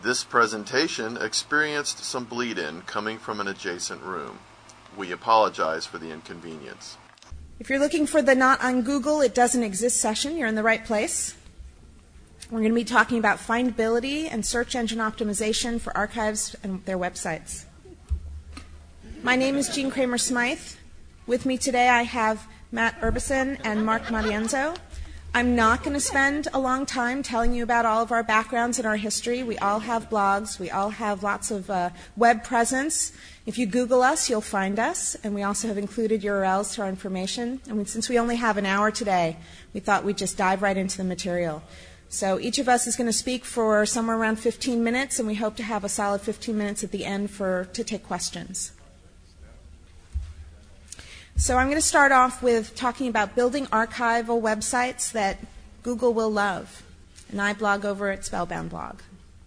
This presentation experienced some bleed-in coming from an adjacent room. We apologize for the inconvenience. If you're looking for the Not on Google, It Doesn't Exist session, you're in the right place. We're going to be talking about findability and search engine optimization for archives and their websites. My name is Jean Kramer Smythe. With me today I have Matt Urbison and Mark Matienzo. I'm not going to spend a long time telling you about all of our backgrounds and our history. We all have blogs. We all have lots of web presence. If you Google us, you'll find us. And we also have included URLs to our information. And since we only have an hour today, we thought we'd just dive right into the material. So each of us is going to speak for somewhere around 15 minutes, and we hope to have a solid 15 minutes at the end to take questions. So I'm going to start off with talking about building archival websites that Google will love. And I blog over at Spellbound Blog.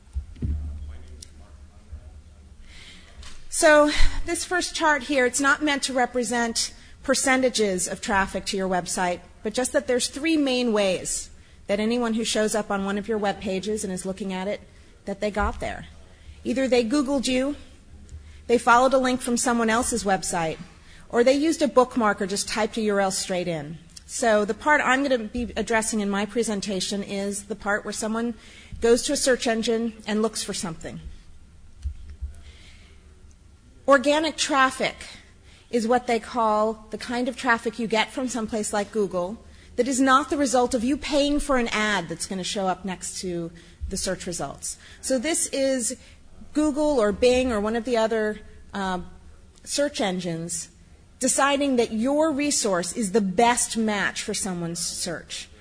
So this first chart here, it's not meant to represent percentages of traffic to your website, but just that there's three main ways that anyone who shows up on one of your web pages and is looking at it, that they got there. Either they Googled you, they followed a link from someone else's website, or they used a bookmark or just typed a URL straight in. So the part I'm going to be addressing in my presentation is the part where someone goes to a search engine and looks for something. Organic traffic is what they call the kind of traffic you get from someplace like Google that is not the result of you paying for an ad that's going to show up next to the search results. So this is Google or Bing or one of the other search engines deciding that your resource is the best match for someone's search.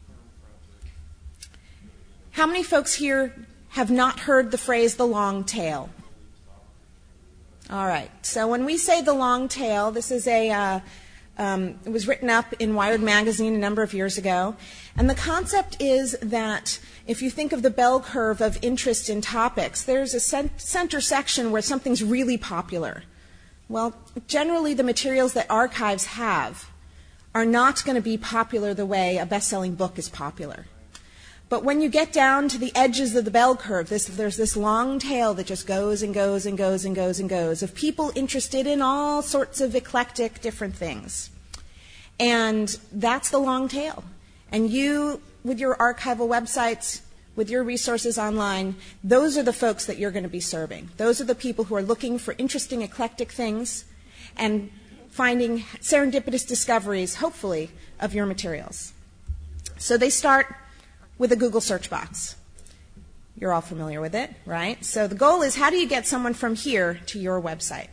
How many folks here have not heard the phrase the long tail? All right. So when we say the long tail, this is it was written up in Wired magazine a number of years ago. And the concept is that if you think of the bell curve of interest in topics, there's a center section where something's really popular. Well, generally the materials that archives have are not going to be popular the way a best-selling book is popular. But when you get down to the edges of the bell curve, there's this long tail that just goes and goes and goes and goes and goes of people interested in all sorts of eclectic different things. And that's the long tail. And you, with your archival websites, with your resources online, those are the folks that you're going to be serving. Those are the people who are looking for interesting, eclectic things and finding serendipitous discoveries, hopefully, of your materials. So they start with a Google search box. You're all familiar with it, right? So the goal is, how do you get someone from here to your website?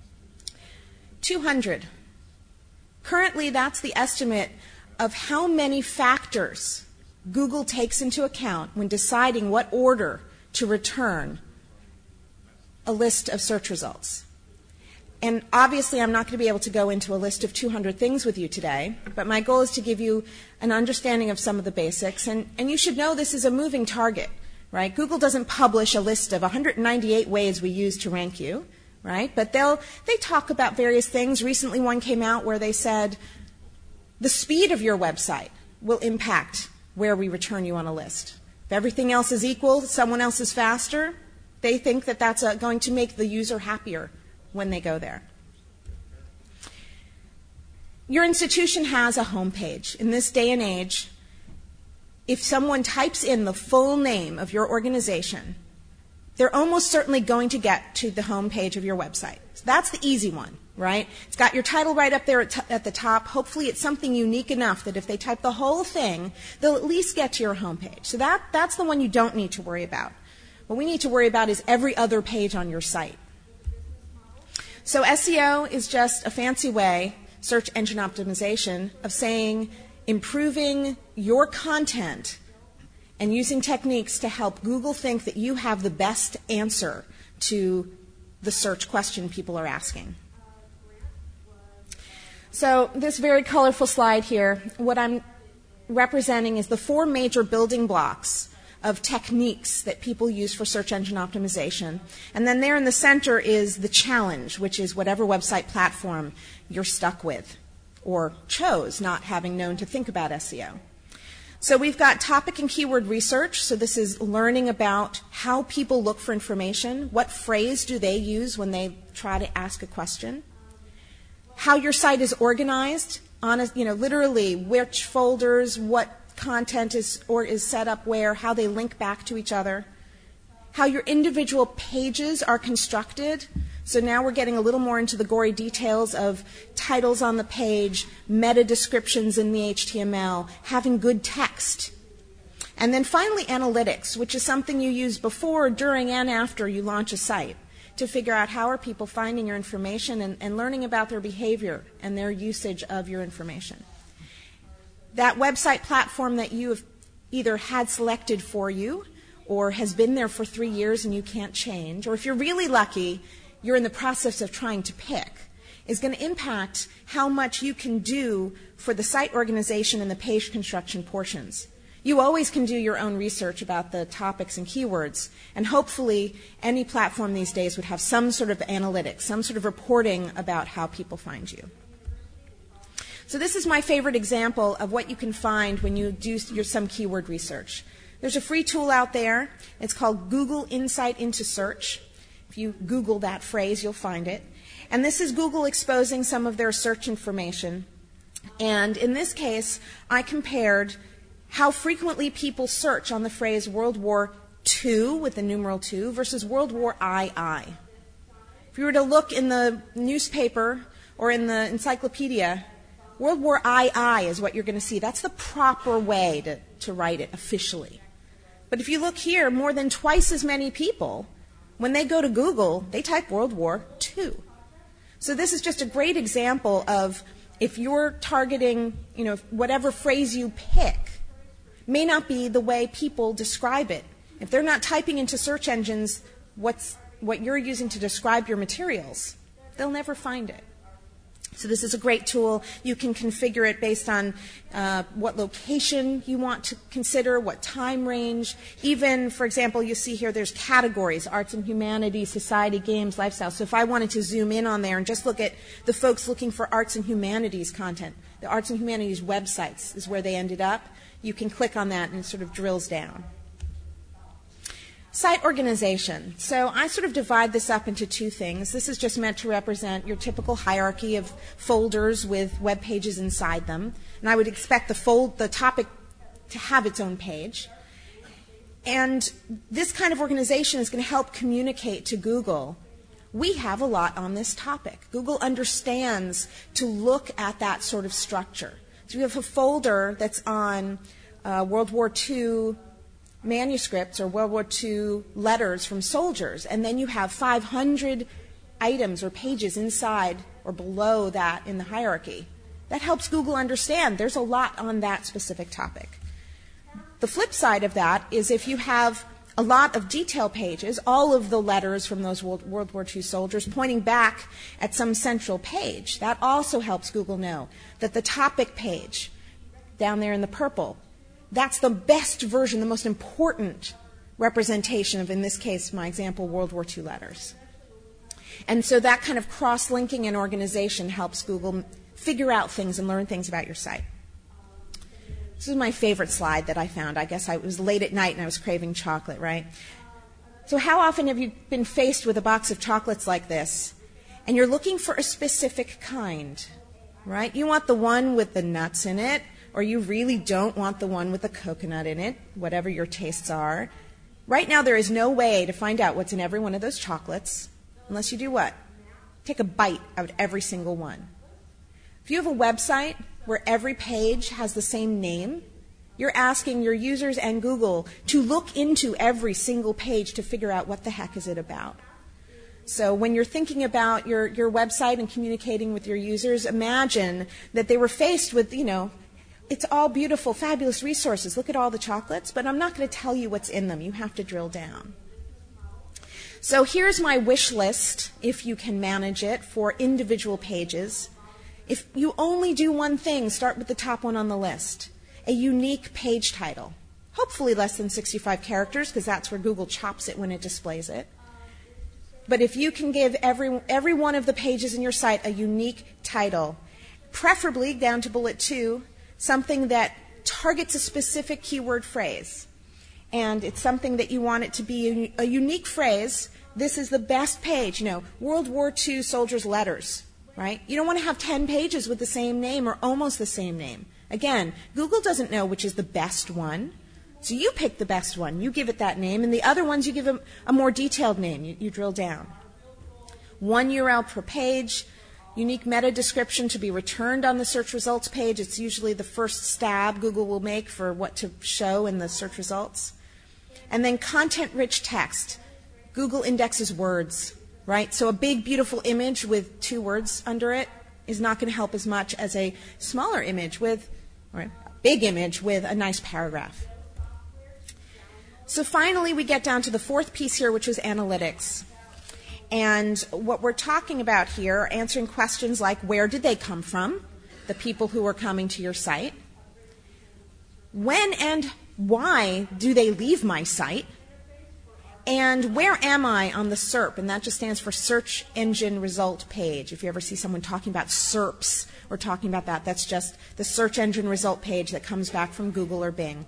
200. Currently, that's the estimate of how many factors Google takes into account when deciding what order to return a list of search results. And obviously, I'm not going to be able to go into a list of 200 things with you today, but my goal is to give you an understanding of some of the basics. And you should know this is a moving target, right? Google doesn't publish a list of 198 ways we use to rank you, right? But they talk about various things. Recently, one came out where they said the speed of your website will impact where we return you on a list. If everything else is equal, someone else is faster, they think that that's going to make the user happier when they go there. Your institution has a home page. In this day and age, if someone types in the full name of your organization, they're almost certainly going to get to the home page of your website. So that's the easy one, right? It's got your title right up there at the top. Hopefully it's something unique enough that if they type the whole thing, they'll at least get to your home page. So that's the one you don't need to worry about. What we need to worry about is every other page on your site. So SEO is just a fancy way, search engine optimization, of saying improving your content and using techniques to help Google think that you have the best answer to the search question people are asking. So this very colorful slide here, what I'm representing is the four major building blocks of techniques that people use for search engine optimization. And then there in the center is the challenge, which is whatever website platform you're stuck with or chose, not having known to think about SEO. So we've got topic and keyword research. So this is learning about how people look for information. What phrase do they use when they try to ask a question? How your site is organized, literally which folders, what content is set up where, how they link back to each other. How your individual pages are constructed. So now we're getting a little more into the gory details of titles on the page, meta descriptions in the HTML, having good text. And then finally analytics, which is something you use before, during, and after you launch a site to figure out how are people finding your information and learning about their behavior and their usage of your information. That website platform that you have either had selected for you or has been there for 3 years and you can't change, or if you're really lucky, you're in the process of trying to pick, is going to impact how much you can do for the site organization and the page construction portions. You always can do your own research about the topics and keywords, and hopefully any platform these days would have some sort of analytics, some sort of reporting about how people find you. So this is my favorite example of what you can find when you do some keyword research. There's a free tool out there. It's called Google Insight into Search. If you Google that phrase, you'll find it. And this is Google exposing some of their search information. And in this case, I compared how frequently people search on the phrase World War II with the numeral 2 versus World War II. If you were to look in the newspaper or in the encyclopedia, World War II is what you're going to see. That's the proper way to write it officially. But if you look here, more than twice as many people, when they go to Google, they type World War II. So this is just a great example of if you're targeting, whatever phrase you pick, may not be the way people describe it. If they're not typing into search engines what you're using to describe your materials, they'll never find it. So this is a great tool. You can configure it based on what location you want to consider, what time range. Even, for example, you see here there's categories, arts and humanities, society, games, lifestyle. So if I wanted to zoom in on there and just look at the folks looking for arts and humanities content, the arts and humanities websites is where they ended up. You can click on that and it sort of drills down. Site organization. So I sort of divide this up into two things. This is just meant to represent your typical hierarchy of folders with web pages inside them. And I would expect the topic to have its own page. And this kind of organization is going to help communicate to Google, we have a lot on this topic. Google understands to look at that sort of structure. So we have a folder that's on World War II manuscripts or World War II letters from soldiers, and then you have 500 items or pages inside or below that in the hierarchy. That helps Google understand there's a lot on that specific topic. The flip side of that is if you have a lot of detail pages, all of the letters from those World War II soldiers pointing back at some central page, that also helps Google know that the topic page down there in the purple, that's the best version, the most important representation of, in this case, my example, World War II letters. And so that kind of cross-linking and organization helps Google figure out things and learn things about your site. This is my favorite slide that I found. I guess it was late at night and I was craving chocolate, right? So how often have you been faced with a box of chocolates like this and you're looking for a specific kind, right? You want the one with the nuts in it, or you really don't want the one with the coconut in it, whatever your tastes are. Right now there is no way to find out what's in every one of those chocolates unless you do what? Take a bite out of every single one. If you have a website where every page has the same name, you're asking your users and Google to look into every single page to figure out what the heck is it about. So when you're thinking about your website and communicating with your users, imagine that they were faced with, it's all beautiful, fabulous resources. Look at all the chocolates, but I'm not going to tell you what's in them. You have to drill down. So here's my wish list, if you can manage it, for individual pages. If you only do one thing, start with the top one on the list. A unique page title. Hopefully less than 65 characters, because that's where Google chops it when it displays it. But if you can give every one of the pages in your site a unique title, preferably down to bullet 2, something that targets a specific keyword phrase, and it's something that you want it to be a unique phrase. This is the best page, World War II soldiers' letters, right? You don't want to have 10 pages with the same name or almost the same name. Again, Google doesn't know which is the best one, so you pick the best one. You give it that name, and the other ones you give them a more detailed name. You drill down. 1 URL per page, unique meta description to be returned on the search results page. It's usually the first stab Google will make for what to show in the search results. And then content-rich text. Google indexes words, right? So a big, beautiful image with 2 words under it is not going to help as much as a smaller image or a big image with a nice paragraph. So finally, we get down to the 4th piece here, which is analytics. And what we're talking about here are answering questions like, where did they come from, the people who are coming to your site? When and why do they leave my site? And where am I on the SERP? And that just stands for Search Engine Result Page. If you ever see someone talking about SERPs or talking about that, that's just the Search Engine Result Page that comes back from Google or Bing.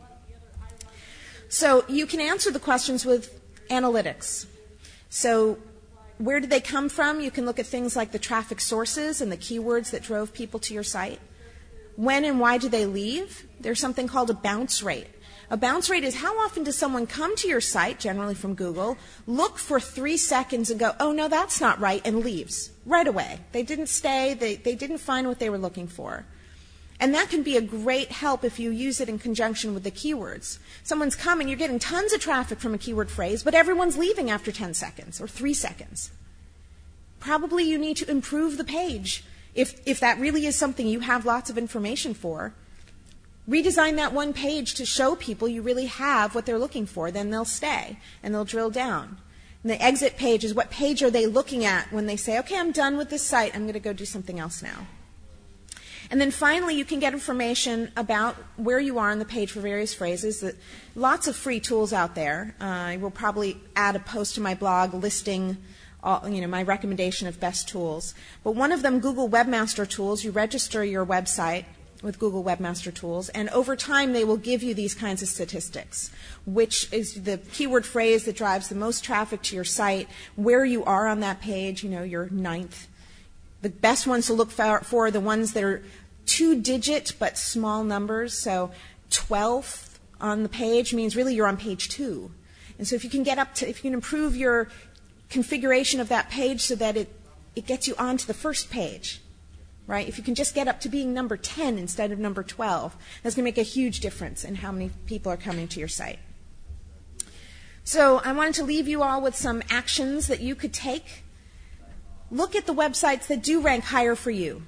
So you can answer the questions with analytics. So where did they come from? You can look at things like the traffic sources and the keywords that drove people to your site. When and why do they leave? There's something called a bounce rate. A bounce rate is how often does someone come to your site, generally from Google, look for 3 seconds and go, oh, no, that's not right, and leaves right away. They didn't stay. They didn't find what they were looking for. And that can be a great help if you use it in conjunction with the keywords. Someone's coming, you're getting tons of traffic from a keyword phrase, but everyone's leaving after 10 seconds or 3 seconds. Probably you need to improve the page. If that really is something you have lots of information for, redesign that one page to show people you really have what they're looking for. Then they'll stay and they'll drill down. And the exit page is what page are they looking at when they say, okay, I'm done with this site. I'm going to go do something else now. And then finally, you can get information about where you are on the page for various phrases. Lots of free tools out there. I will probably add a post to my blog listing my recommendation of best tools. But one of them, Google Webmaster Tools, you register your website with Google Webmaster Tools, and over time they will give you these kinds of statistics, which is the keyword phrase that drives the most traffic to your site, where you are on that page, your 9th. The best ones to look for are the ones that are 2-digit but small numbers. So 12th on the page means really you're on page 2. And so if you can improve your configuration of that page so that it gets you onto the first page, right? If you can just get up to being number 10 instead of number 12, that's going to make a huge difference in how many people are coming to your site. So I wanted to leave you all with some actions that you could take. Look at the websites that do rank higher for you,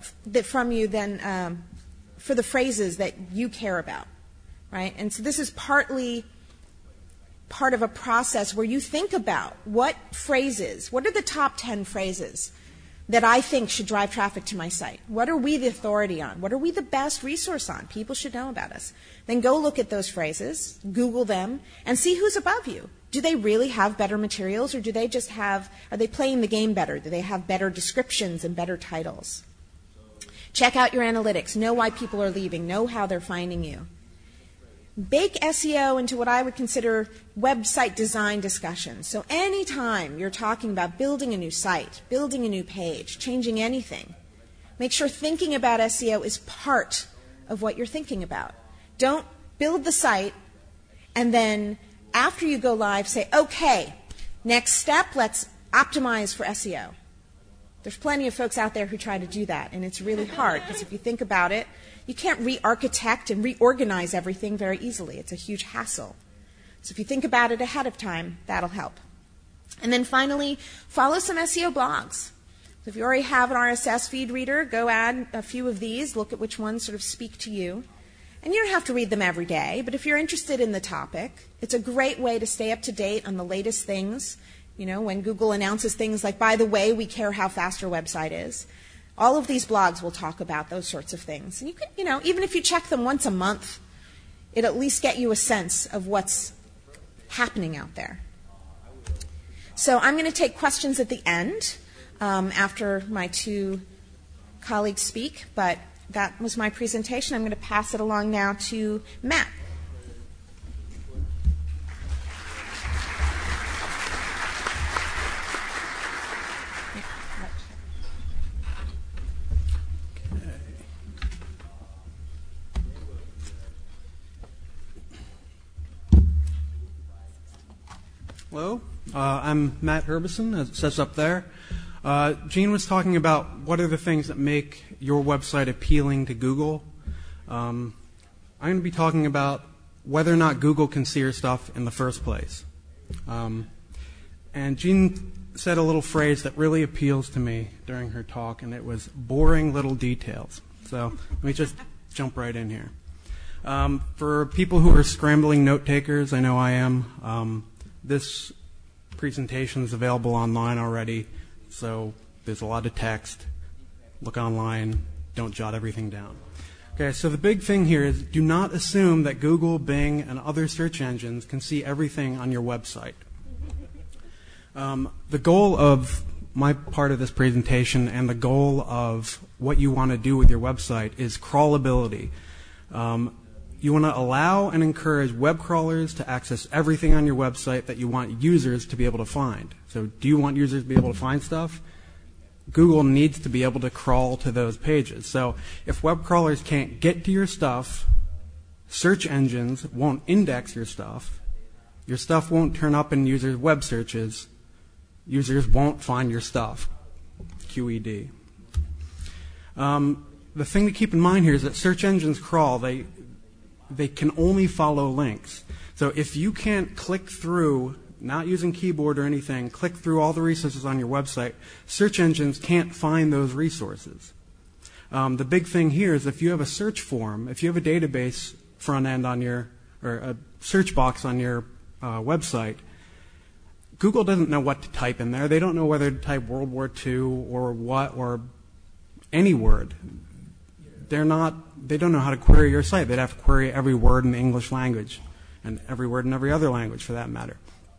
than for the phrases that you care about, right? And so this is partly part of a process where you think about what are the top 10 phrases that I think should drive traffic to my site? What are we the authority on? What are we the best resource on? People should know about us. Then go look at those phrases, Google them, and see who's above you. Do they really have better materials, or are they playing the game better? Do they have better descriptions and better titles? Check out your analytics. Know why people are leaving. Know how they're finding you. Bake SEO into what I would consider website design discussions. So anytime you're talking about building a new site, building a new page, changing anything, make sure thinking about SEO is part of what you're thinking about. Don't build the site and then after you go live say, okay, next step, let's optimize for SEO. There's plenty of folks out there who try to do that, and it's really hard because if you think about it, you can't re-architect and reorganize everything very easily. It's a huge hassle. So if you think about it ahead of time, that'll help. And then finally, follow some SEO blogs. So if you already have an RSS feed reader, go add a few of these, look at which ones sort of speak to you. And you don't have to read them every day, but if you're interested in the topic, it's a great way to stay up to date on the latest things. When Google announces things like, by the way, we care how fast your website is. All of these blogs will talk about those sorts of things. And you can, even if you check them once a month, it'll at least get you a sense of what's happening out there. So I'm going to take questions at the end after my two colleagues speak, but that was my presentation. I'm going to pass it along now to Matt. Hello, I'm Matt Herbison, as it says up there. Gene was talking about what are the things that make your website appealing to Google. I'm going to be talking about whether or not Google can see your stuff in the first place. And Gene said a little phrase that really appeals to me during her talk, and it was boring little details. So let me just jump right in here. For people who are scrambling note takers, I know I am, this presentation is available online already, so there's a lot of text. Look online. Don't jot everything down. Okay, so the big thing here is do not assume that Google, Bing, and other search engines can see everything on your website. The goal of my part of this presentation and the goal of what you want to do with your website is crawlability. You want to allow and encourage web crawlers to access everything on your website that you want users to be able to find. So do you want users to be able to find stuff? Google needs to be able to crawl to those pages. So if web crawlers can't get to your stuff, search engines won't index your stuff won't turn up in users' web searches, users won't find your stuff. QED. The thing to keep in mind here is that search engines crawl. They can only follow links. So if you can't click through, not using keyboard or anything, click through all the resources on your website, search engines can't find those resources. The big thing here is if you have a search form, if you have a database front end on or a search box on your website, Google doesn't know what to type in there. They don't know whether to type World War II or any word. They don't know how to query your site. They'd have to query every word in the English language and every word in every other language for that matter.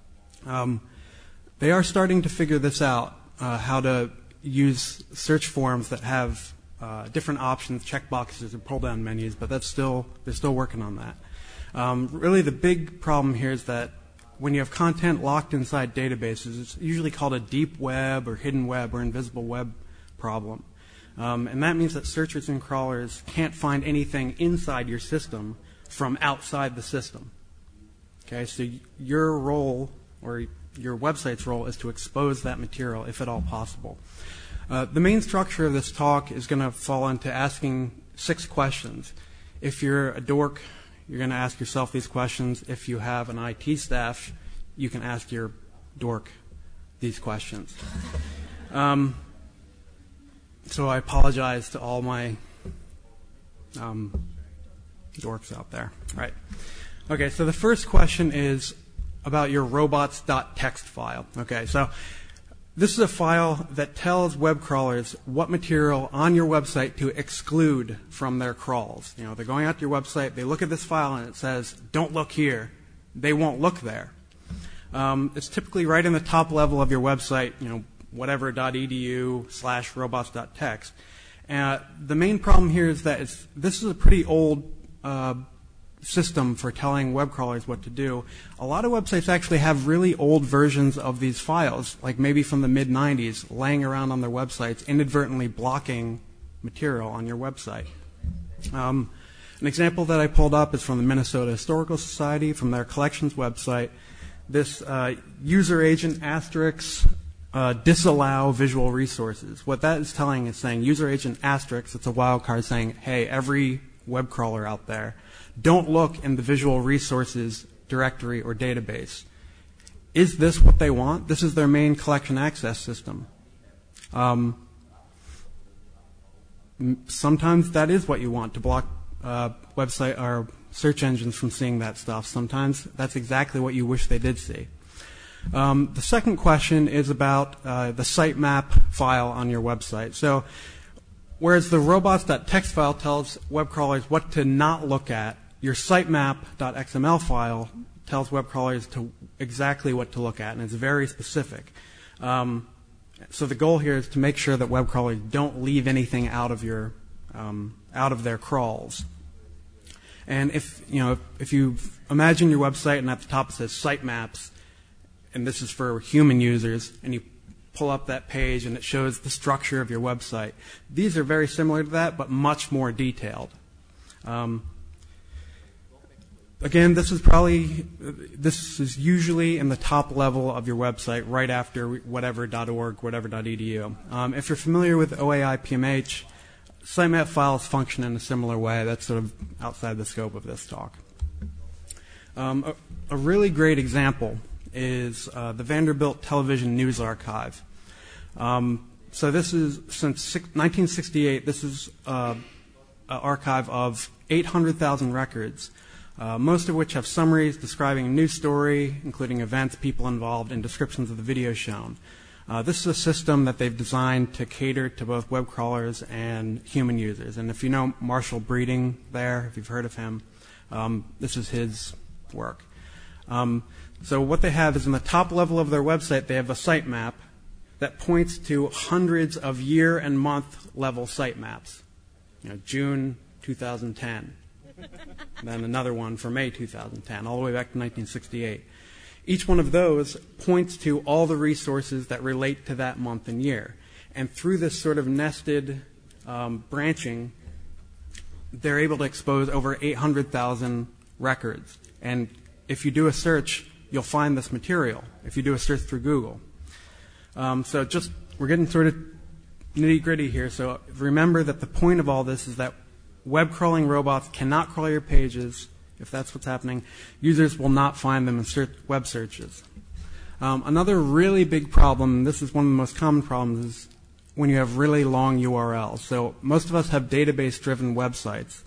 They are starting to figure this out, how to use search forms that have different options, checkboxes, and pull-down menus, but they're still working on that. Really the big problem here is that when you have content locked inside databases, it's usually called a deep web or hidden web or invisible web problem. And that means that searchers and crawlers can't find anything inside your system from outside the system. Okay, so your role or your website's role is to expose that material if at all possible. The main structure of this talk is going to fall into asking 6 questions. If you're a dork, you're going to ask yourself these questions. If you have an IT staff, you can ask your dork these questions. So I apologize to all my dorks out there. All right. Okay, so the first question is about your robots.txt file. Okay, so this is a file that tells web crawlers what material on your website to exclude from their crawls. You know, they're going out to your website, they look at this file and it says, don't look here. They won't look there. It's typically right in the top level of your website, you know, whatever.edu/robots.txt. The main problem here is that this is a pretty old system for telling web crawlers what to do. A lot of websites actually have really old versions of these files, like maybe from the mid-90s, laying around on their websites, inadvertently blocking material on your website. An example that I pulled up is from the Minnesota Historical Society, from their collections website. This user agent asterisk disallow visual resources. What that is telling is saying user agent asterisk, it's a wildcard saying, hey, every web crawler out there, don't look in the visual resources directory or database. Is this what they want? This is their main collection access system. Sometimes that is what you want, to block website or search engines from seeing that stuff. Sometimes that's exactly what you wish they did see. The second question is about the sitemap file on your website. So whereas the robots.txt file tells web crawlers what to not look at, your sitemap.xml file tells web crawlers exactly what to look at, and it's very specific. So the goal here is to make sure that web crawlers don't leave anything out of your out of their crawls. And if you imagine your website and at the top it says sitemaps, and this is for human users, and you pull up that page and it shows the structure of your website. These are very similar to that, but much more detailed. Again, this is usually in the top level of your website, right after whatever.org, whatever.edu. If you're familiar with OAI PMH, sitemap files function in a similar way. That's sort of outside the scope of this talk. A really great example is the Vanderbilt Television News Archive. So this is, since 1968, this is an archive of 800,000 records, most of which have summaries describing a news story, including events, people involved, and descriptions of the video shown. This is a system that they've designed to cater to both web crawlers and human users. And if you know Marshall Breeding there, if you've heard of him, this is his work. So what they have is in the top level of their website, they have a sitemap that points to hundreds of year and month level sitemaps. June 2010. Then another one for May 2010, all the way back to 1968. Each one of those points to all the resources that relate to that month and year. And through this sort of nested branching, they're able to expose over 800,000 records. And if you do a search, you'll find this material, if you do a search through Google. So we're getting sort of nitty-gritty here. So remember that the point of all this is that web crawling robots cannot crawl your pages. If that's what's happening, users will not find them in web searches. Another really big problem, and this is one of the most common problems, is when you have really long URLs. So most of us have database-driven websites.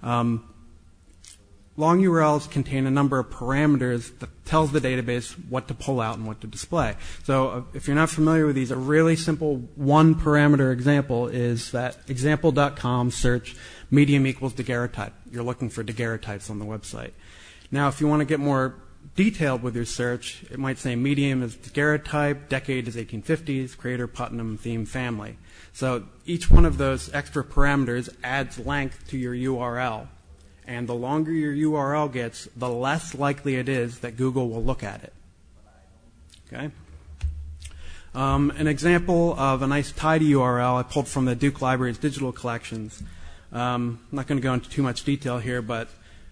Long URLs contain a number of parameters that tells the database what to pull out and what to display. So if you're not familiar with these, a really simple one-parameter example is that example.com search medium equals daguerreotype. You're looking for daguerreotypes on the website. Now, if you want to get more detailed with your search, it might say medium is daguerreotype, decade is 1850s, creator Putnam, theme family. So each one of those extra parameters adds length to your URL. And the longer your URL gets, the less likely it is that Google will look at it. Okay? An example of a nice tidy URL I pulled from the Duke Library's digital collections. I'm not going to go into too much detail here, but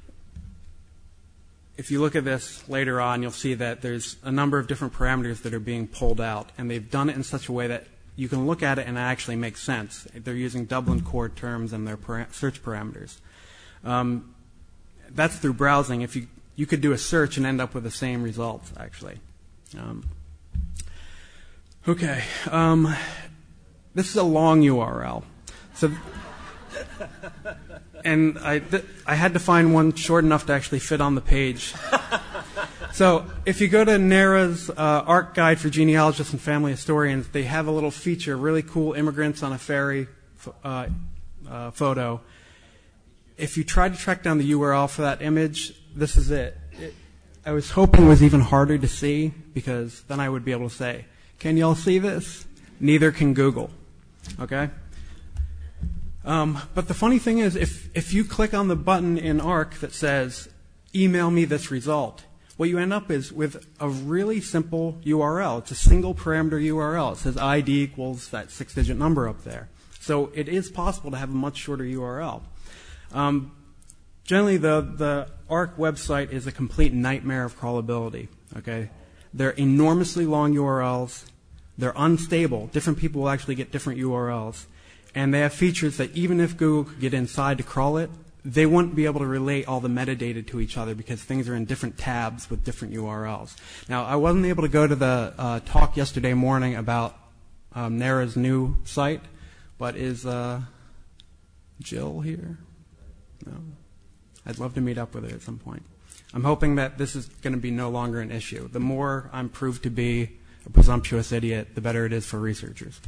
if you look at this later on, you'll see that there's a number of different parameters that are being pulled out, and they've done it in such a way that you can look at it and it actually makes sense. They're using Dublin Core terms and their search parameters. That's through browsing. If you could do a search and end up with the same results, actually. Okay. This is a long URL. So, and I had to find one short enough to actually fit on the page. So if you go to NARA's ARC Guide for Genealogists and Family Historians, they have a little feature, really cool immigrants on a ferry photo. If you try to track down the URL for that image, this is it. I was hoping it was even harder to see, because then I would be able to say, can y'all see this? Neither can Google. Okay? But the funny thing is, if you click on the button in ARC that says, email me this result, what you end up is with a really simple URL. It's a single parameter URL. It says ID equals that 6-digit number up there. So it is possible to have a much shorter URL. Generally, the ARC website is a complete nightmare of crawlability. Okay, they're enormously long URLs. They're unstable. Different people will actually get different URLs, and they have features that even if Google could get inside to crawl it, they wouldn't be able to relate all the metadata to each other because things are in different tabs with different URLs. Now, I wasn't able to go to the talk yesterday morning about NARA's new site, but is Jill here? No. I'd love to meet up with her at some point. I'm hoping that this is going to be no longer an issue. The more I'm proved to be a presumptuous idiot, the better it is for researchers.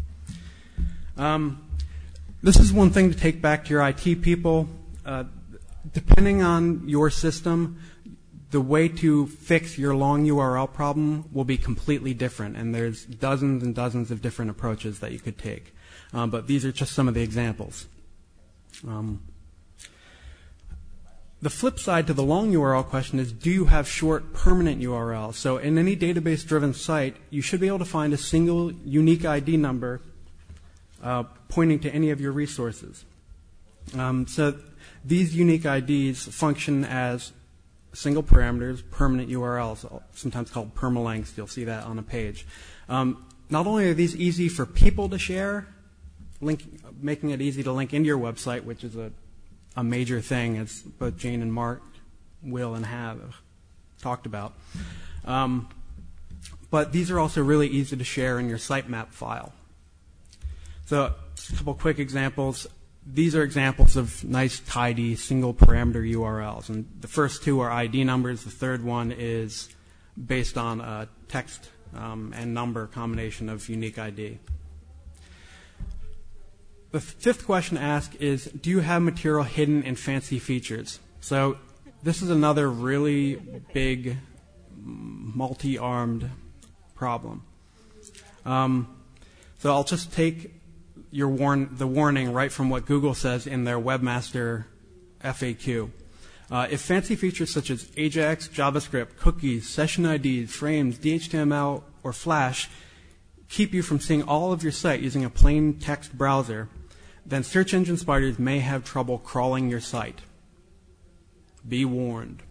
This is one thing to take back to your IT people. Depending on your system, the way to fix your long URL problem will be completely different, and there's dozens and dozens of different approaches that you could take. But these are just some of the examples. The flip side to the long URL question is, do you have short permanent URLs? So in any database-driven site, you should be able to find a single unique ID number pointing to any of your resources. So these unique IDs function as single parameters, permanent URLs, sometimes called permalinks. You'll see that on a page. Not only are these easy for people to share, making it easy to link into your website, which is a major thing, as both Jane and Mark will and have talked about. But these are also really easy to share in your sitemap file. So just a couple quick examples. These are examples of nice, tidy, single parameter URLs. And the first two are ID numbers. The third one is based on a text and number combination of unique ID. The fifth question asked is, do you have material hidden in fancy features? So this is another really big, multi-armed problem. So I'll just take the warning right from what Google says in their Webmaster FAQ. If fancy features such as AJAX, JavaScript, cookies, session IDs, frames, DHTML, or Flash keep you from seeing all of your site using a plain text browser, then search engine spiders may have trouble crawling your site. Be warned.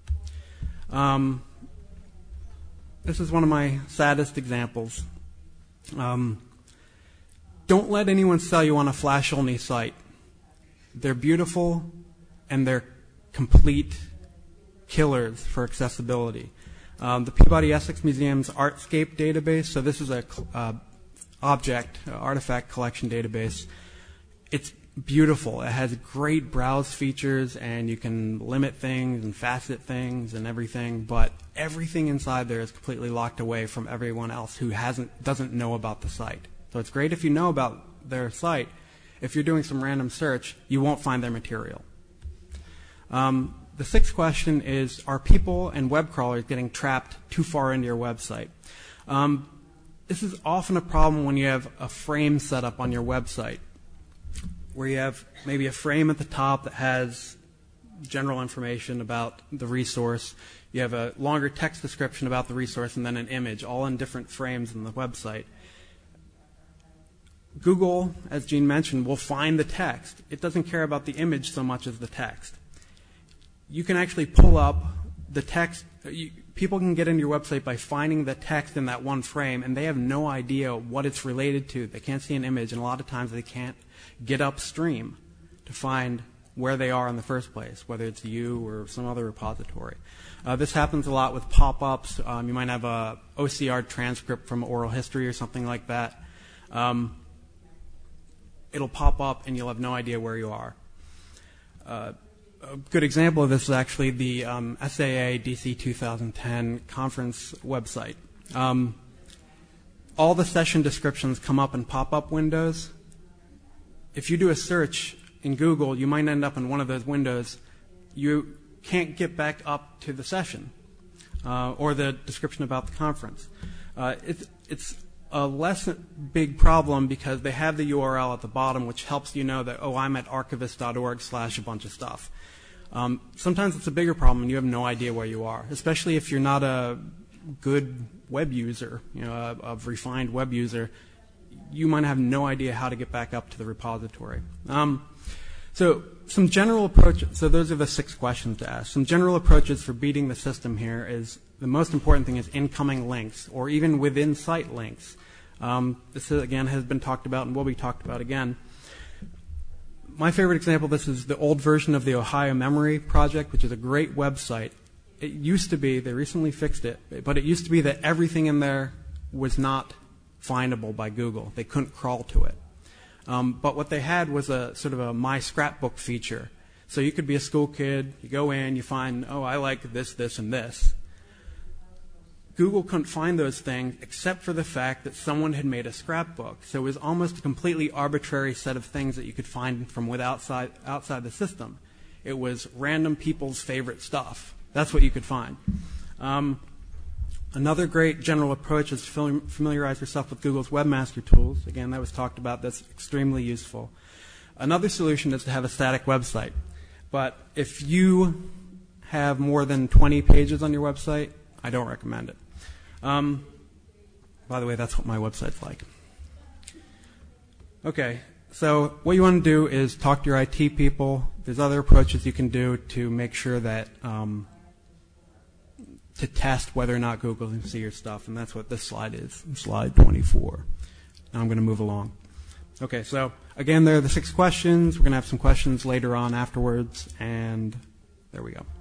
This is one of my saddest examples. Don't let anyone sell you on a Flash-only site. They're beautiful, and they're complete killers for accessibility. The Peabody Essex Museum's Artscape database, so this is a artifact collection database. It's beautiful. It has great browse features, and you can limit things and facet things and everything, but everything inside there is completely locked away from everyone else who doesn't know about the site. So it's great if you know about their site. If you're doing some random search, you won't find their material. The sixth question is, are people and web crawlers getting trapped too far into your website? This is often a problem when you have a frame set up on your website, where you have maybe a frame at the top that has general information about the resource. You have a longer text description about the resource and then an image, all in different frames in the website. Google, as Gene mentioned, will find the text. It doesn't care about the image so much as the text. You can actually pull up the text. People can get into your website by finding the text in that one frame, and they have no idea what it's related to. They can't see an image, and a lot of times they can't get upstream to find where they are in the first place, whether it's you or some other repository. This happens a lot with pop-ups. You might have a OCR transcript from oral history or something like that. It'll pop up, and you'll have no idea where you are. A good example of this is actually the SAA DC 2010 conference website. All the session descriptions come up in pop-up windows. If you do a search in Google, you might end up in one of those windows. You can't get back up to the session or the description about the conference. It's a less big problem because they have the URL at the bottom, which helps you know that, oh, I'm at archivist.org/a bunch of stuff. Sometimes it's a bigger problem and you have no idea where you are, especially if you're not a good web user, a refined web user. You might have no idea how to get back up to the repository. So some general approaches, so those are the 6 questions to ask. Some general approaches for beating the system here is, the most important thing is incoming links, or even within site links. This, again, has been talked about and will be talked about again. My favorite example of this is the old version of the Ohio Memory Project, which is a great website. It used to be, they recently fixed it, but it used to be that everything in there was not findable by Google. They couldn't crawl to it. But what they had was a sort of a My Scrapbook feature. So you could be a school kid, you go in, you find, oh, I like this, this, and this. Google couldn't find those things except for the fact that someone had made a scrapbook. So it was almost a completely arbitrary set of things that you could find from outside the system. It was random people's favorite stuff. That's what you could find. Another great general approach is to familiarize yourself with Google's Webmaster Tools. Again, that was talked about. That's extremely useful. Another solution is to have a static website. But if you have more than 20 pages on your website, I don't recommend it. By the way, that's what my website's like. Okay, so what you want to do is talk to your IT people. There's other approaches you can do to make sure that to test whether or not Google can see your stuff, and that's what this slide is, slide 24. Now I'm going to move along. Okay, so again, there are the 6 questions. We're going to have some questions later on afterwards, and there we go.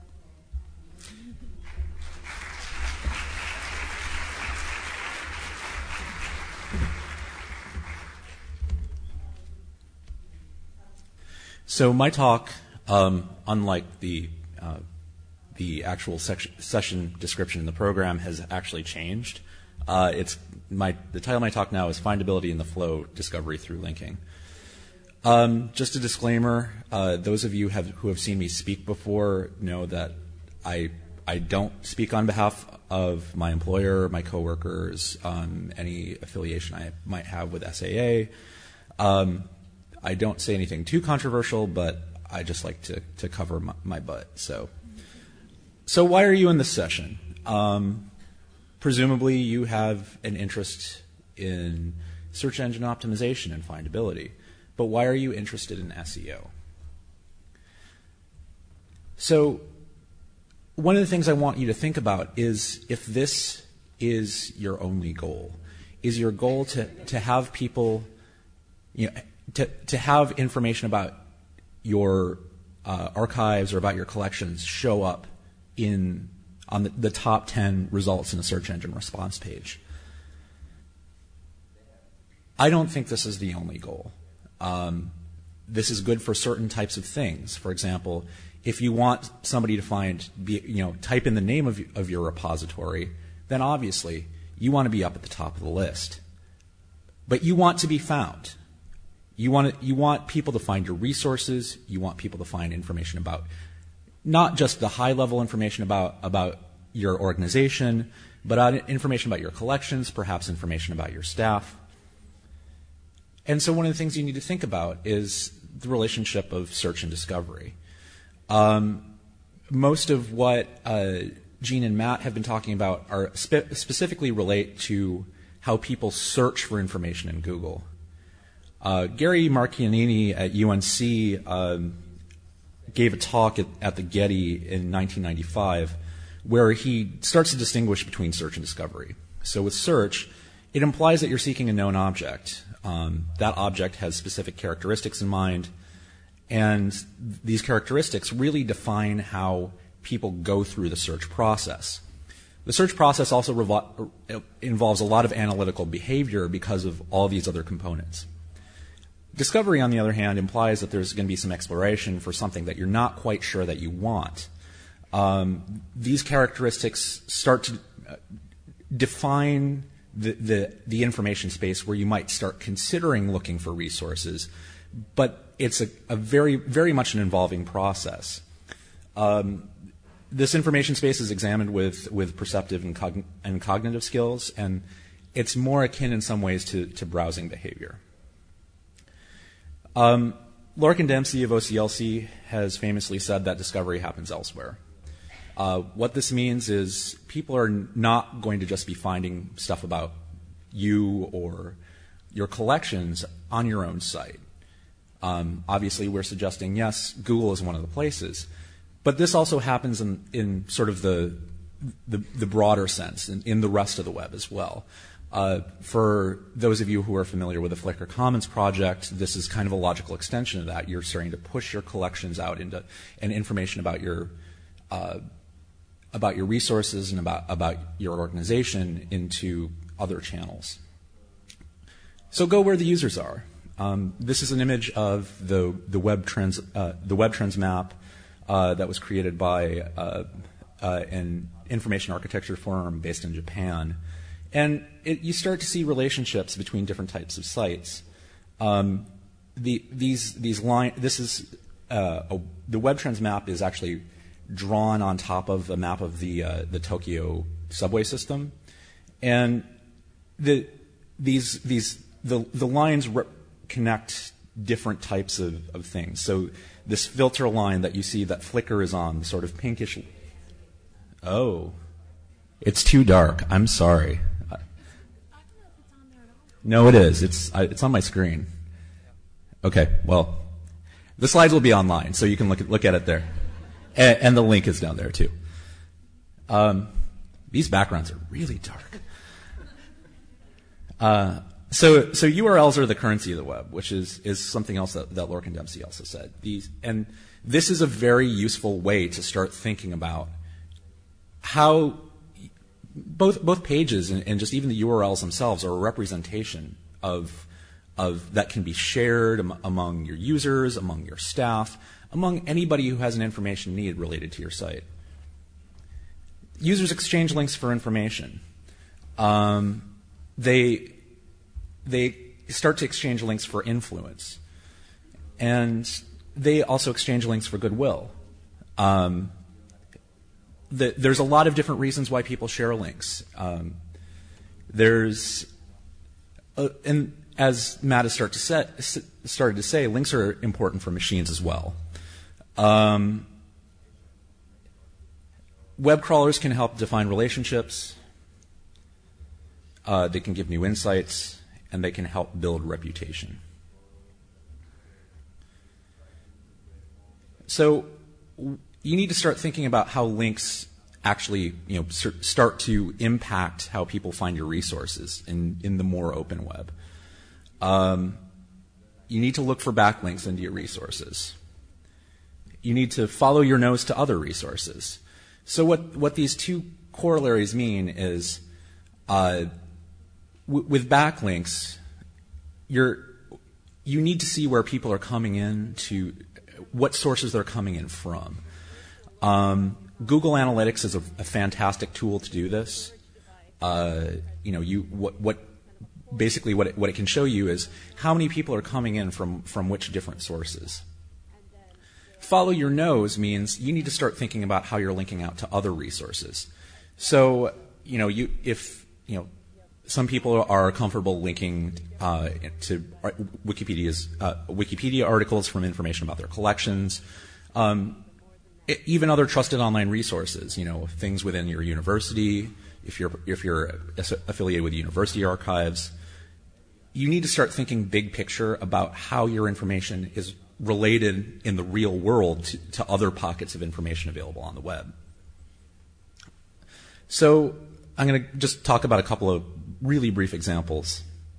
So my talk, unlike the actual session description in the program, has actually changed. The title of my talk now is Findability in the Flow: Discovery Through Linking. Just a disclaimer: those of you who have seen me speak before know that I don't speak on behalf of my employer, my coworkers, any affiliation I might have with SAA. I don't say anything too controversial, but I just like to cover my butt. So why are you in this session? Presumably you have an interest in search engine optimization and findability, but why are you interested in SEO? So one of the things I want you to think about is if this is your only goal. Is your goal to have people, to have information about your archives or about your collections show up on the top 10 results in a search engine response page? I don't think this is the only goal. This is good for certain types of things. For example, if you want somebody to type in the name of your repository, then obviously you want to be up at the top of the list. But you want to be found. You want people to find your resources. You want people to find information about not just the high-level information about your organization, but information about your collections, perhaps information about your staff. And so one of the things you need to think about is the relationship of search and discovery. Most of what Gene and Matt have been talking about are specifically relate to how people search for information in Google. Gary Marchianini at UNC gave a talk at the Getty in 1995 where he starts to distinguish between search and discovery. So with search, it implies that you're seeking a known object. That object has specific characteristics in mind, and these characteristics really define how people go through the search process. The search process also involves a lot of analytical behavior because of all these other components. Discovery, on the other hand, implies that there's going to be some exploration for something that you're not quite sure that you want. These characteristics start to define the information space where you might start considering looking for resources, but it's a very, very much an involving process. This information space is examined with perceptive and cognitive skills, and it's more akin in some ways to browsing behavior. Lorcan Dempsey of OCLC has famously said that discovery happens elsewhere. What this means is people are not going to just be finding stuff about you or your collections on your own site. Obviously, we're suggesting, yes, Google is one of the places, but this also happens in sort of the broader sense, in the rest of the web as well. For those of you who are familiar with the Flickr Commons project, this is kind of a logical extension of that. You're starting to push your collections out and information about your resources and about your organization into other channels. So go where the users are. This is an image of the web trends map that was created by an information architecture firm based in Japan. And you start to see relationships between different types of sites. The web trends map is actually drawn on top of a map of the Tokyo subway system, and the lines connect different types of things. So this filter line that you see that Flickr is on, the sort of pinkish. Oh, it's too dark. I'm sorry. No, it is. It's on my screen. Okay, well, the slides will be online, so you can look at it there. And the link is down there, too. These backgrounds are really dark. So URLs are the currency of the web, which is something else that Lorcan Dempsey also said. And this is a very useful way to start thinking about how both pages and just even the URLs themselves are a representation of that can be shared among your users, among your staff, among anybody who has an information need related to your site. Users exchange links for information. They start to exchange links for influence, and they also exchange links for goodwill. There's a lot of different reasons why people share links. And as Matt has started to say, links are important for machines as well. Web crawlers can help define relationships. They can give new insights, and they can help build reputation. So you need to start thinking about how links actually, start to impact how people find your resources in the more open web. You need to look for backlinks into your resources. You need to follow your nose to other resources. So what these two corollaries mean is, with backlinks, you need to see where people are coming in to, what sources they're coming in from. Google Analytics is a fantastic tool to do this. Basically what it can show you is how many people are coming in from which different sources. Follow your nose means you need to start thinking about how you're linking out to other resources. So, some people are comfortable linking to Wikipedia articles from information about their collections, even other trusted online resources. Things within your university. If you're affiliated with university archives, you need to start thinking big picture about how your information is related in the real world to other pockets of information available on the web. So I'm going to just talk about a couple of really brief examples.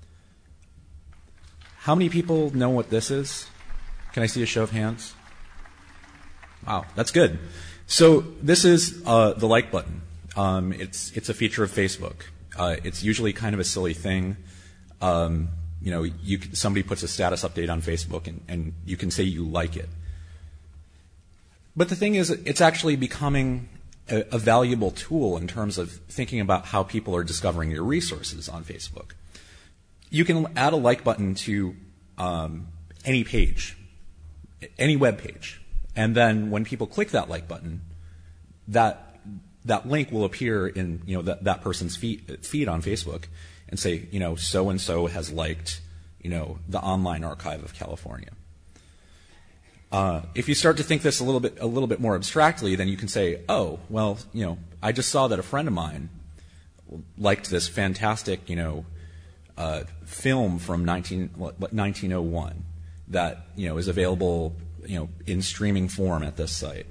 How many people know what this is? Can I see a show of hands? Wow, that's good. So this is the like button. It's a feature of Facebook. It's usually kind of a silly thing. Somebody puts a status update on Facebook and you can say you like it. But the thing is, it's actually becoming a valuable tool in terms of thinking about how people are discovering your resources on Facebook. You can add a like button to any page, any web page, and then when people click that like button, that link will appear in that person's feed on Facebook and say, so and so has liked the Online Archive of California. If you start to think this a little bit more abstractly, then you can say, oh, well, I just saw that a friend of mine liked this fantastic, film from 1901 that is available, in streaming form at this site.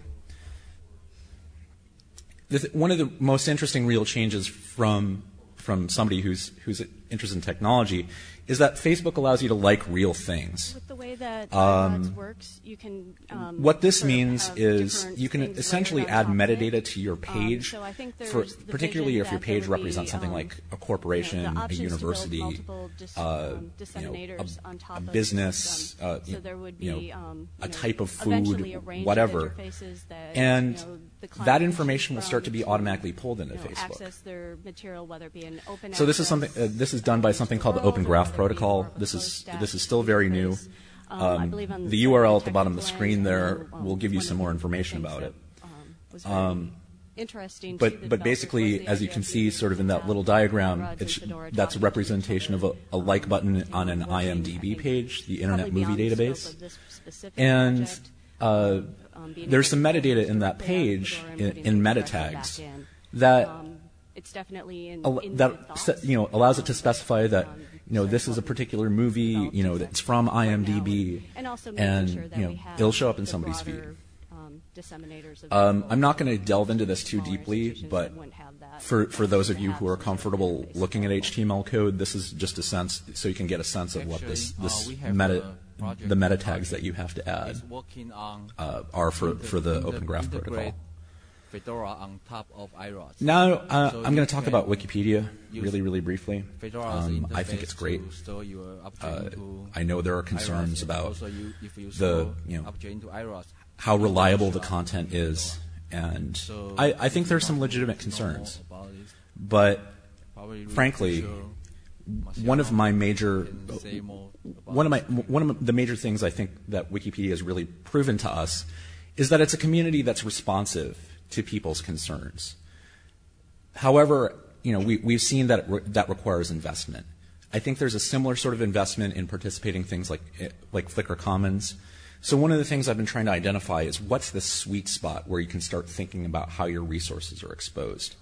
One of the most interesting real changes from somebody who's interested in technology is that Facebook allows you to like real things. With the way that ads works, you can. What this means is you can essentially add metadata to your page, so I think particularly if your page represents something like a corporation, a university, a business, so there would be, a type of food, whatever, and that information will start to be automatically pulled into Facebook. Access their material, whether it be an open. So this is something. This is done by something called the Open Graph Protocol. This is still very new. The URL at the bottom of the screen there will give you some more information about it. interesting. But basically, as you can see, sort of in that little diagram, that's a representation of a like button on an IMDb page, the Internet Movie Database, and there's some metadata in that page in meta tags that it's definitely allows it to specify that this is a particular movie, that's from IMDb, and it'll show up in somebody's feed. I'm not going to delve into this too deeply, but for those of you who are comfortable looking at HTML code, this is just a sense, so you can get a sense of what the meta tags that you have to add are for the Open Graph Protocol. Fedora on top of IROS. Now I'm going to talk about Wikipedia really briefly. I think it's great. I know there are concerns about how reliable the content is, and I think there's some legitimate concerns. But frankly, one of the major things I think that Wikipedia has really proven to us is that it's a community that's responsive to people's concerns. However, we've seen that that requires investment. I think there's a similar sort of investment in participating things like Flickr Commons. So one of the things I've been trying to identify is what's the sweet spot where you can start thinking about how your resources are exposed.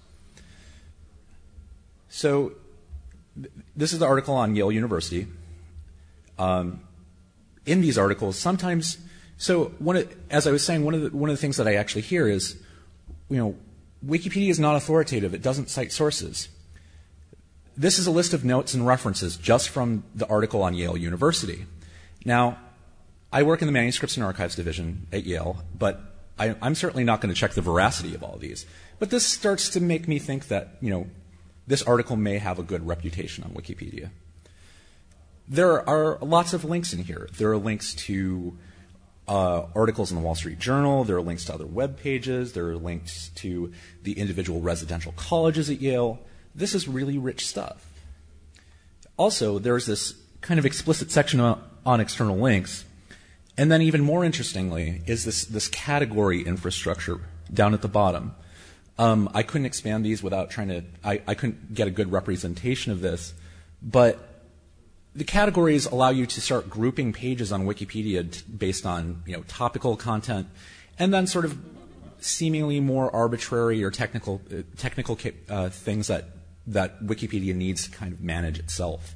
So this is the article on Yale University. In these articles, sometimes, as I was saying, one of the things that I actually hear is, Wikipedia is not authoritative. It doesn't cite sources. This is a list of notes and references just from the article on Yale University. Now, I work in the Manuscripts and Archives Division at Yale, but I'm certainly not going to check the veracity of all of these. But this starts to make me think that, this article may have a good reputation on Wikipedia. There are lots of links in here. There are links to articles in the Wall Street Journal. There are links to other web pages. There are links to the individual residential colleges at Yale. This is really rich stuff. Also, there's this kind of explicit section on external links. And then even more interestingly is this category infrastructure down at the bottom. I couldn't expand these without trying to, I couldn't get a good representation of this, but the categories allow you to start grouping pages on Wikipedia based on, topical content, and then sort of seemingly more arbitrary or technical things that Wikipedia needs to kind of manage itself.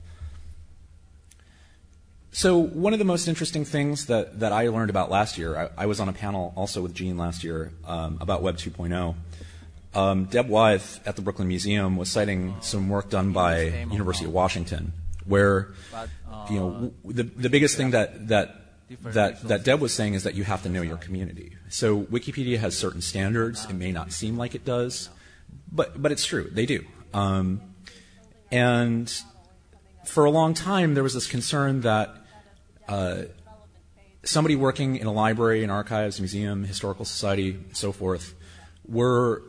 So one of the most interesting things that I learned about last year, I was on a panel also with Gene last year about Web 2.0. Deb Wythe at the Brooklyn Museum was citing some work done by University of Washington, where the biggest thing that Deb was saying is that you have to know your community. So Wikipedia has certain standards. It may not seem like it does, but it's true. They do. And for a long time, there was this concern that somebody working in a library, an archives, museum, historical society, and so forth, were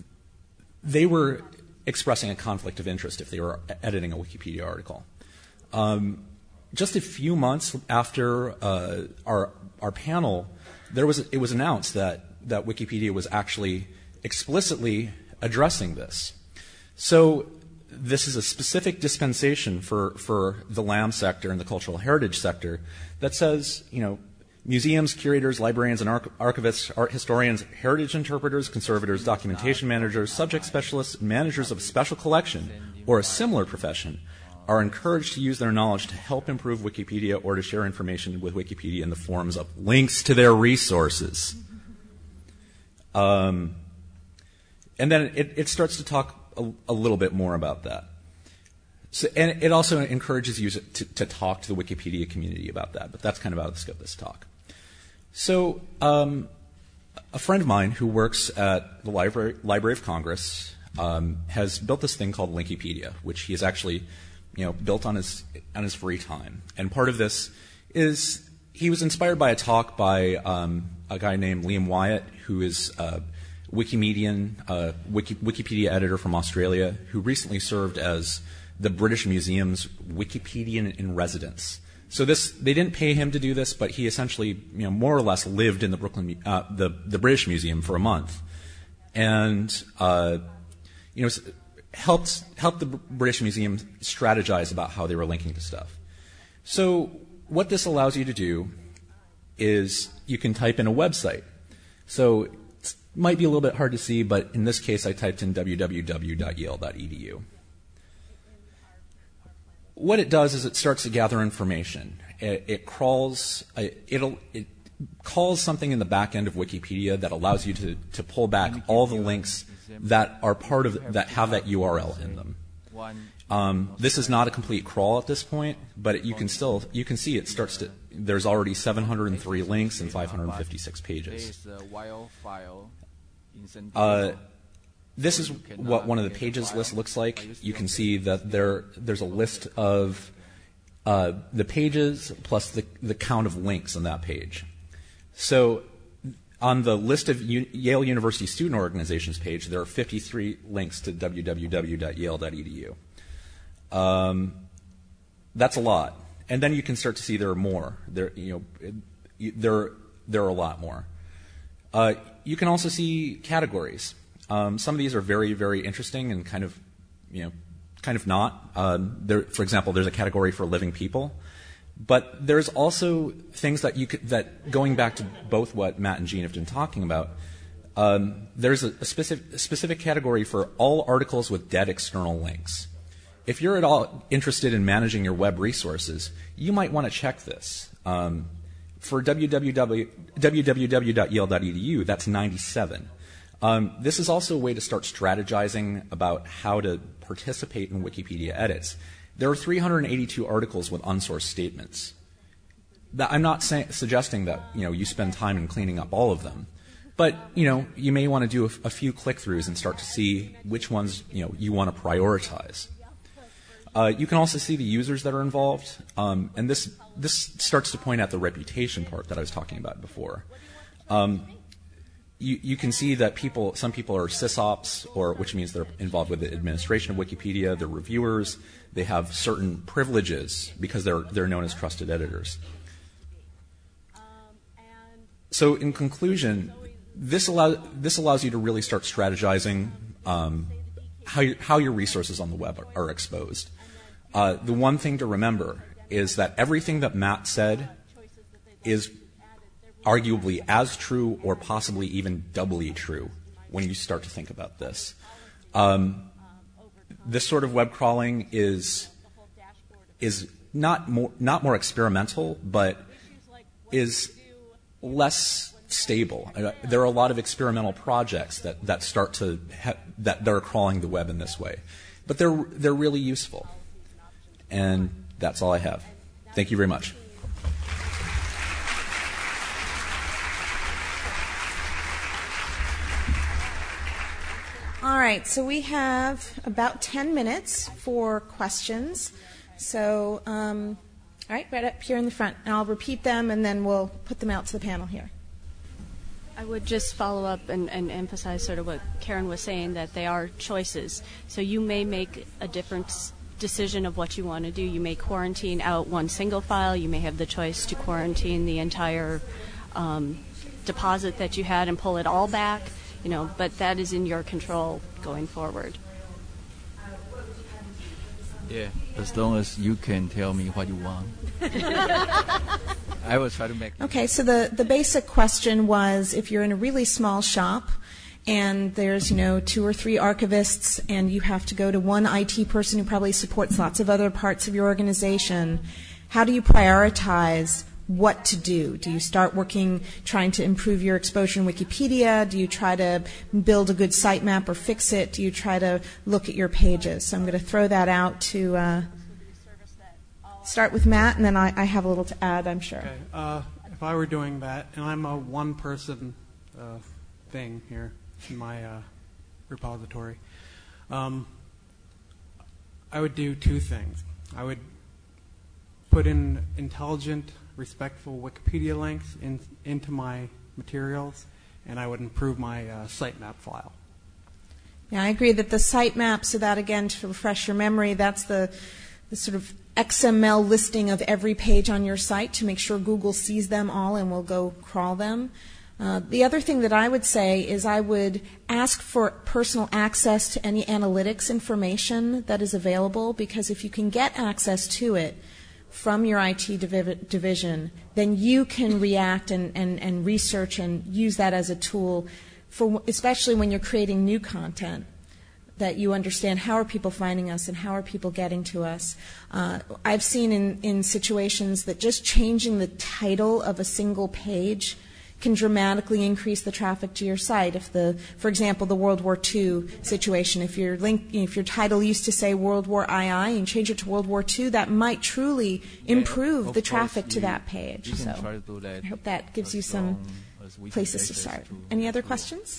expressing a conflict of interest if they were editing a Wikipedia article. Just a few months after our panel, it was announced that Wikipedia was actually explicitly addressing this. So this is a specific dispensation for the LAM sector and the cultural heritage sector that says, museums, curators, librarians, and archivists, art historians, heritage interpreters, conservators, documentation managers, subject specialists, and managers of a special collection or a similar profession are encouraged to use their knowledge to help improve Wikipedia or to share information with Wikipedia in the forms of links to their resources. And then it starts to talk a little bit more about that. So, and it also encourages you to talk to the Wikipedia community about that, but that's kind of out of the scope of this talk. So a friend of mine who works at the Library of Congress has built this thing called Linkipedia, which he has actually built on his free time. And part of this is he was inspired by a talk by a guy named Liam Wyatt, who is a Wikimedian, Wikipedia editor from Australia, who recently served as the British Museum's Wikipedian in residence. So they didn't pay him to do this, but he essentially, more or less lived in the Brooklyn, the British Museum for a month. and helped the British Museum strategize about how they were linking to stuff. So what this allows you to do is you can type in a website. So it might be a little bit hard to see, but in this case I typed in www.yale.edu. What it does is it starts to gather information. It calls something in the back end of Wikipedia that allows you to pull back all the links that are part of that have that URL in them. This is not a complete crawl at this point, but you can see it starts to. There's already 703 links and 556 pages. This is what one of the pages list looks like. You can see that there's a list of the pages plus the count of links on that page. So on the list of Yale University student organizations page, there are 53 links to www.yale.edu. That's a lot. And then you can start to see there are more. There are a lot more. You can also see categories. Some of these are very, very interesting and kind of not. For example, there's a category for living people. But there's also things that going back to both what Matt and Gene have been talking about, there's a specific category for all articles with dead external links. If you're at all interested in managing your web resources, you might want to check this. For www.yale.edu, that's 97. This is also a way to start strategizing about how to participate in Wikipedia edits. There are 382 articles with unsourced statements. I'm not suggesting that you spend time in cleaning up all of them, but you may want to do a few click-throughs and start to see which ones you want to prioritize. You can also see the users that are involved, and this starts to point at the reputation part that I was talking about before. You can see that some people are sysops, which means they're involved with the administration of Wikipedia. They're reviewers. They have certain privileges because they're known as trusted editors. So, in conclusion, this allows you to really start strategizing how your resources on the web are exposed. The one thing to remember is that everything that Matt said is arguably as true or possibly even doubly true when you start to think about this. This sort of web crawling is not more experimental, but is less stable. There are a lot of experimental projects that start to that are crawling the web in this way, but they're really useful. And that's all I have. Thank you very much. All right, so we have about 10 minutes for questions. So, all right, right up here in the front. And I'll repeat them, and then we'll put them out to the panel here. I would just follow up and emphasize sort of what Karen was saying, that they are choices. So you may make a different decision of what you want to do. You may quarantine out one single file. You may have the choice to quarantine the entire deposit that you had and pull it all back. But that is in your control going forward. Yeah, as long as you can tell me what you want. I will try to make. Okay, so the basic question was, if you're in a really small shop and there's 2 or 3 archivists and you have to go to one IT person who probably supports lots of other parts of your organization, how do you prioritize what to do? Do you start trying to improve your exposure in Wikipedia? Do you try to build a good sitemap or fix it? Do you try to look at your pages? So I'm going to throw that out to start with Matt, and then I have a little to add, I'm sure. Okay. If I were doing that, and I'm a one-person thing here in my repository, I would do 2 things. I would put in intelligent, respectful Wikipedia links into my materials, and I would improve my sitemap file. Yeah, I agree that the sitemap, so that again, to refresh your memory, that's the sort of XML listing of every page on your site to make sure Google sees them all and will go crawl them. The other thing that I would say is I would ask for personal access to any analytics information that is available, because if you can get access to it from your IT division, then you can react and research and use that as a tool, for especially when you're creating new content, that you understand how are people finding us and how are people getting to us. I've seen in situations that just changing the title of a single page can dramatically increase the traffic to your site. If for example, the World War II situation, if your title used to say World War II and change it to World War II, that might truly improve the traffic to that page. So I hope that gives you some places to start. Any other questions?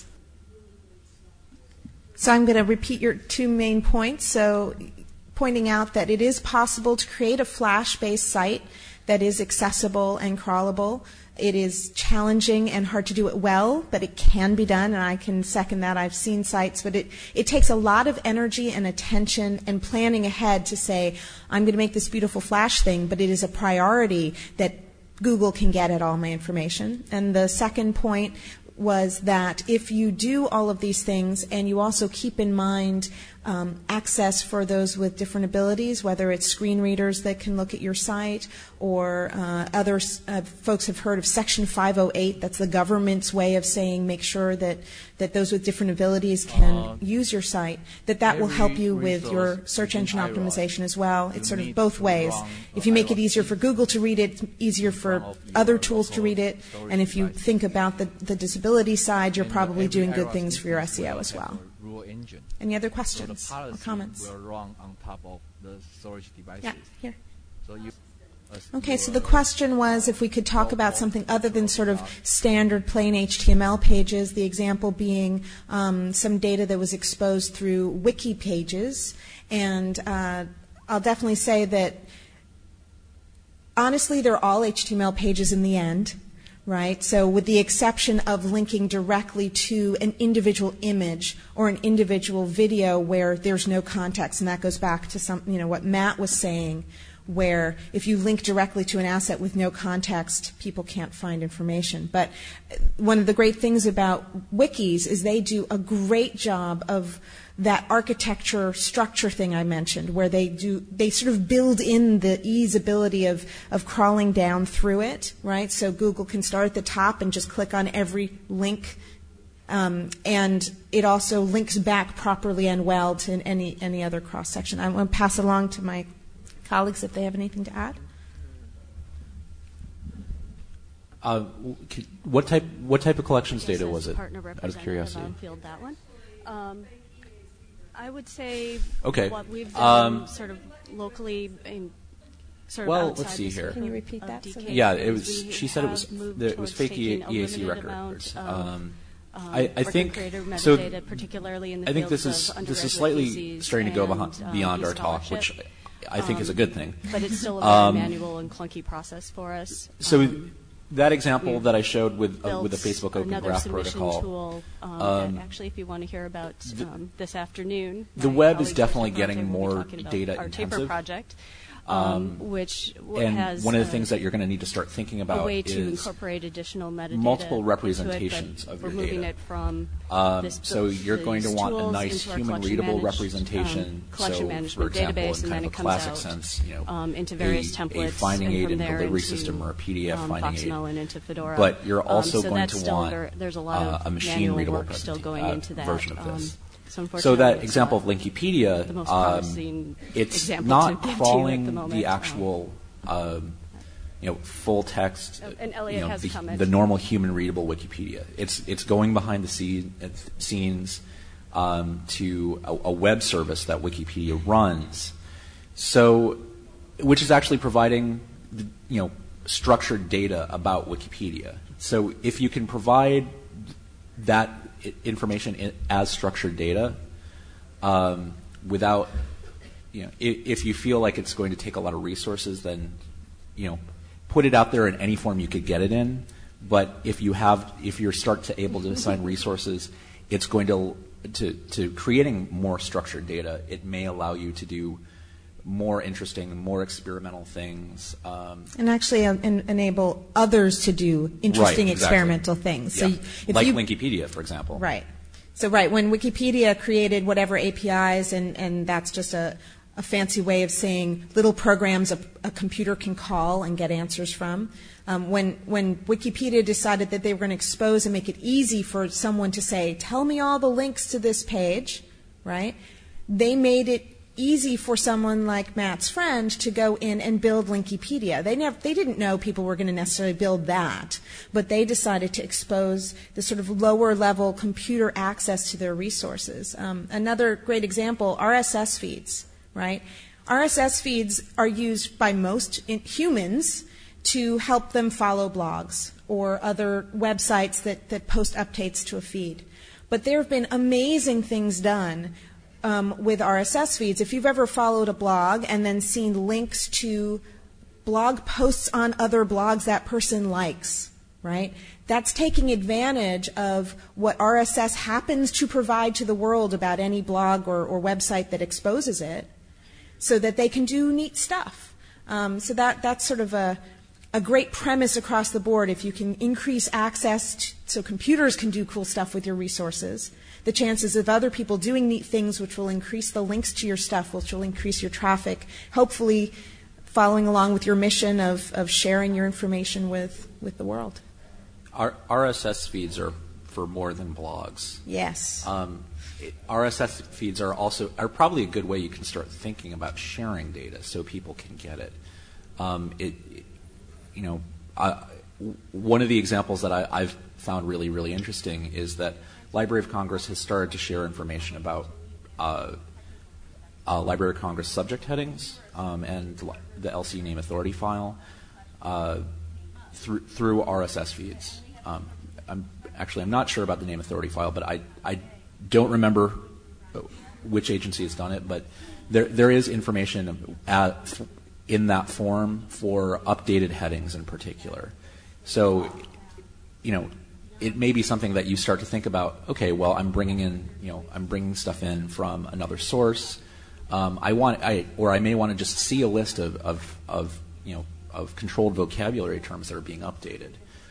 So I'm going to repeat your two main points. So pointing out that it is possible to create a Flash-based site that is accessible and crawlable. It is challenging and hard to do it well, but it can be done, and I can second that. I've seen sites, but it takes a lot of energy and attention and planning ahead to say, I'm going to make this beautiful Flash thing, but it is a priority that Google can get at all my information. And the second point was that if you do all of these things and you also keep in mind access for those with different abilities, whether it's screen readers that can look at your site or other folks have heard of Section 508. That's the government's way of saying make sure that those with different abilities can use your site, that will help you with your search engine optimization as well. It's sort of both ways. If you make it easier for Google to read it, it's easier for other tools to read it. And if you think about the disability side, you're probably doing good things for your SEO as well. Any other questions or comments? Will run on top of the storage devices. Yeah, here. So Okay, so the question was if we could talk about something other than sort of standard plain HTML pages, the example being some data that was exposed through wiki pages. And I'll definitely say that, honestly, they're all HTML pages in the end. Right? So with the exception of linking directly to an individual image or an individual video where there's no context, and that goes back to what Matt was saying, where if you link directly to an asset with no context, people can't find information. But one of the great things about wikis is they do a great job of that architecture structure thing I mentioned, where they sort of build in the ability of crawling down through it, right? So Google can start at the top and just click on every link, and it also links back properly and well to any other cross section. I want to pass it along to my colleagues if they have anything to add. What type of collections data was it? Out of curiosity. Field that one. I would say okay. What we've done sort of locally sort of outside. Let's see here. Can you repeat that? Yeah, it was. She said it was fake EAC records. I think so. Particularly in the I think this is slightly starting to go beyond our talk, which I think is a good thing. But it's still a very manual and clunky process for us. So that example that I showed with the Facebook Open Graph protocol. Tool, actually, if you want to hear about this afternoon, the web is definitely getting more data our intensive. Taper project. Which and has one of the things that you're going to need to start thinking about a way to is incorporate additional metadata multiple representations of your moving data. It from so you're going to want a nice human readable representation. Collection so, management for example, database, in and then kind of it a comes classic out sense, into various templates, a finding and aid from and there delivery into, system or a PDF finding Foxmail aid. and into Fedora. But you're also so going that's to still want there's a lot of a machine readable still going into that version of this. So that example of Linkipedia, it's not to crawling at the the actual full text, and Elliot has the normal human readable Wikipedia. It's going behind the scenes to a web service that Wikipedia runs, which is actually providing structured data about Wikipedia. So if you can provide that information as structured data without, if you feel like it's going to take a lot of resources, then put it out there in any form you could get it in. But if you're able to assign resources, it's going to creating more structured data. It may allow you to do more interesting, more experimental things. And actually enable others to do interesting Right, exactly. experimental things. Yeah. So if like you, Wikipedia, for example. Right. So, when Wikipedia created whatever APIs, and that's just a fancy way of saying little programs a computer can call and get answers from. When Wikipedia decided that they were going to expose and make it easy for someone to say, tell me all the links to this page, right? They made it easy for someone like Matt's friend to go in and build Linkipedia. They didn't know people were going to necessarily build that, but they decided to expose the sort of lower level computer access to their resources. Another great example, RSS feeds, right? RSS feeds are used by most humans to help them follow blogs or other websites that post updates to a feed. But there have been amazing things done with RSS feeds. If you've ever followed a blog and then seen links to blog posts on other blogs that person likes, right? That's taking advantage of what RSS happens to provide to the world about any blog or website that exposes it so that they can do neat stuff. So that's sort of a great premise across the board. If you can increase access so computers can do cool stuff with your resources, the chances of other people doing neat things which will increase the links to your stuff, which will increase your traffic, hopefully following along with your mission of sharing your information with the world. RSS feeds are for more than blogs. Yes. RSS feeds are probably a good way you can start thinking about sharing data so people can get it. One of the examples that I've found really, really interesting is that Library of Congress has started to share information about Library of Congress subject headings and the LC name authority file through RSS feeds. I'm not sure about the name authority file, but I don't remember which agency has done it, but there is information in that form for updated headings in particular. So, it may be something that you start to think about. Okay, well, I'm bringing stuff in from another source. I may want to just see a list of controlled vocabulary terms that are being updated.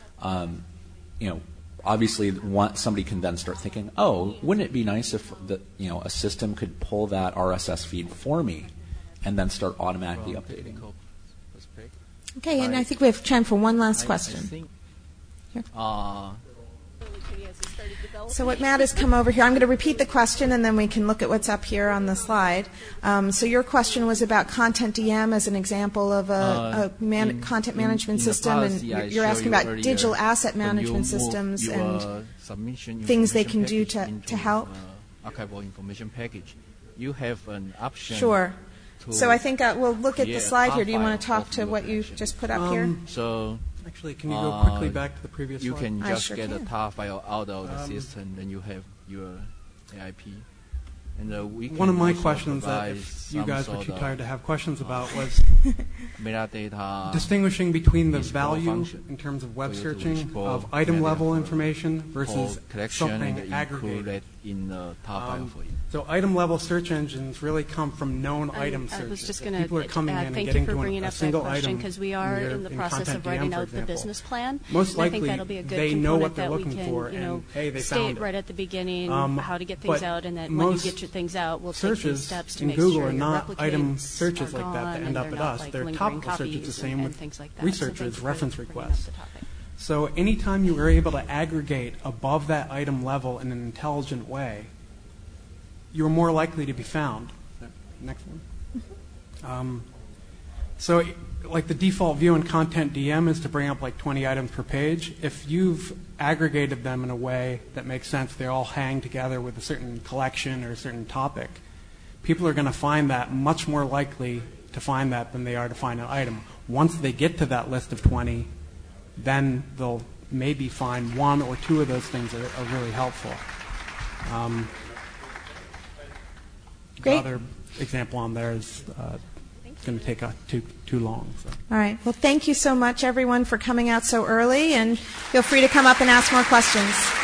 Obviously, somebody can then start thinking, oh, wouldn't it be nice if a system could pull that RSS feed for me and then start automatically updating? Okay, and I think we have time for one last question. I think, So what Matt has come over here, I'm going to repeat the question and then we can look at what's up here on the slide. So your question was about Content DM as an example of a content management system, and you're asking about digital asset management systems and things they can do to help. Archival information package. You have an option. Sure. So I think we'll look at the slide here. Do you want to talk to what you just put up here? So actually, can you go quickly back to the previous slide? You can just sure get can. a tar file out of the system, then you have your AIP. And we can one of my also questions that provide if you some guys were sort too of tired to have questions about was metadata distinguishing between the explore value function in terms of web for you to searching explore of item level metadata information for versus collection something and aggregated. included in the tar file for you. So item level search engines really come from known item I searches. was just If going people are to coming in and thank getting you for to bringing a up that single question, item because we are in the process of writing out the business plan. Most and I think likely that'll be a good they know what component they're that we looking can, for, and hey, they state found it. right at the beginning how to get but things out, and that when you most get your things out, we'll take these searches steps to in make Google sure are your not replicates item searches are like that gone end and up they're at not, us. like, They're lingering topical searches the copies same and with things like that. researches, So thank you for reference bringing up requests. the topic. So anytime you are able to aggregate above that item level in an intelligent way, you're more likely to be found. Next one. So like the default view in Content DM is to bring up like 20 items per page. If you've aggregated them in a way that makes sense, they all hang together with a certain collection or a certain topic, people are going to find that much more likely to find that than they are to find an item. Once they get to that list of 20, then they'll maybe find one or two of those things that are really helpful. Great. The other example on there is going to take too long. So. All right. Well, thank you so much, everyone, for coming out so early, and feel free to come up and ask more questions.